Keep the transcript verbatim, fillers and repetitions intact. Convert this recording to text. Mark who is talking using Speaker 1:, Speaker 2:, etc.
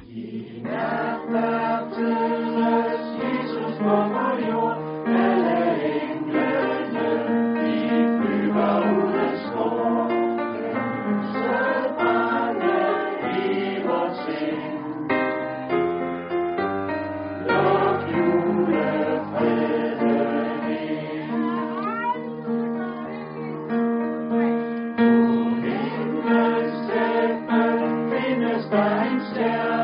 Speaker 1: I nat verktes Jesus på vor jord, alle englene, de flyver uden spor. Lyset brænde i vort sind. Luk julefreden ind. På himlens teppe findes der en stjerne.